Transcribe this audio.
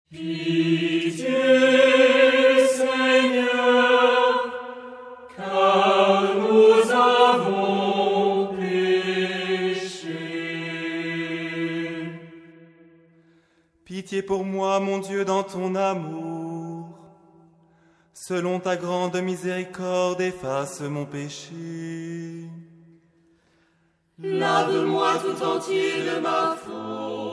Pitié, Seigneur, car nous avons péché. Pitié pour moi, mon Dieu, dans ton amour. Selon ta grande miséricorde, efface mon péché. Lave-moi tout entier de ma faute.